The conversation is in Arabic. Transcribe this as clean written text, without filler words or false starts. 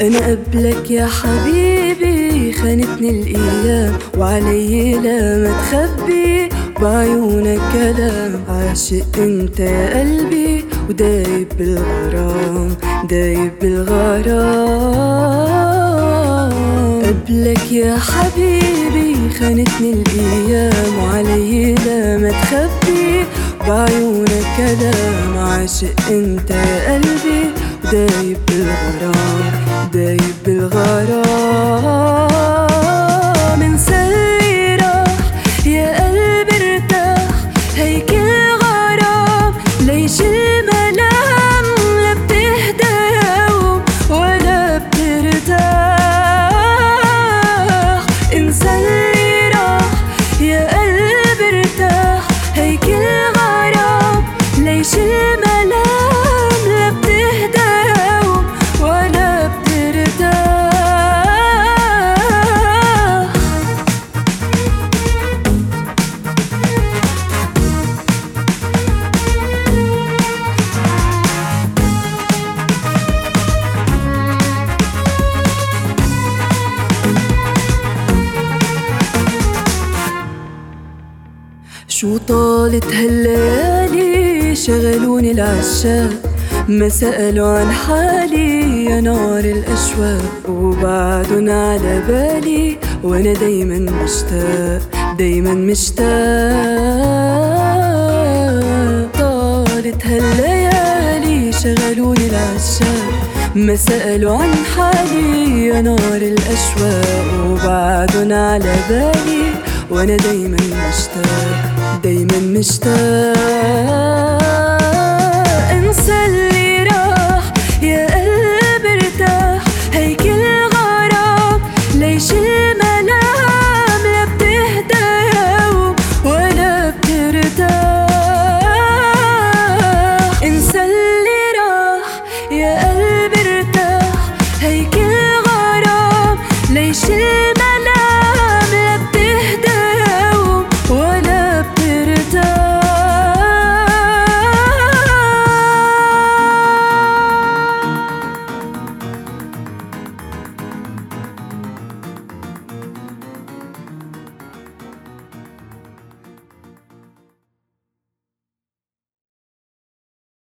أنا قبلك يا حبيبي خانتني الأيام، وعلي لا ما تخبي بعيونك كلام. عاشق انت يا قلبي ودايب بالغرام، دايب بالغرام. قبلك يا حبيبي خانتني الأيام، وعلي لا ما تخبي بعيونك كلام. عاشق انت يا قلبي ودايب بالغرام، دايب بالغرام. انسى اللي راح يا قلبي ارتاح، هيك الغرام ليش الملام لا بتهدى يوم ولا بترتاح. انسى اللي راح يا قلبي ارتاح، هيك الغرام ليش الملام لا بتهدى يوم ولا بترتاح. شو طالت هالليالي شغلوني العشاق، ما سألوا عن حالي يا نار الأشواق. وبعدن على بالي وأنا دايما مشتاق، دايما مشتاق. طالت هالليالي شغلوني العشاق، ما سألوا عن حالي يا نار الأشواق. وبعدن على بالي وأنا دايما مشتاق، دايما مشتاق. انسى اللي راح يا قلبي ارتاح، هيك الغرام ليش الملام لا بتهدى يوم ولا بترتاح. انسى اللي راح يا قلبي ارتاح، هيك الغرام ليش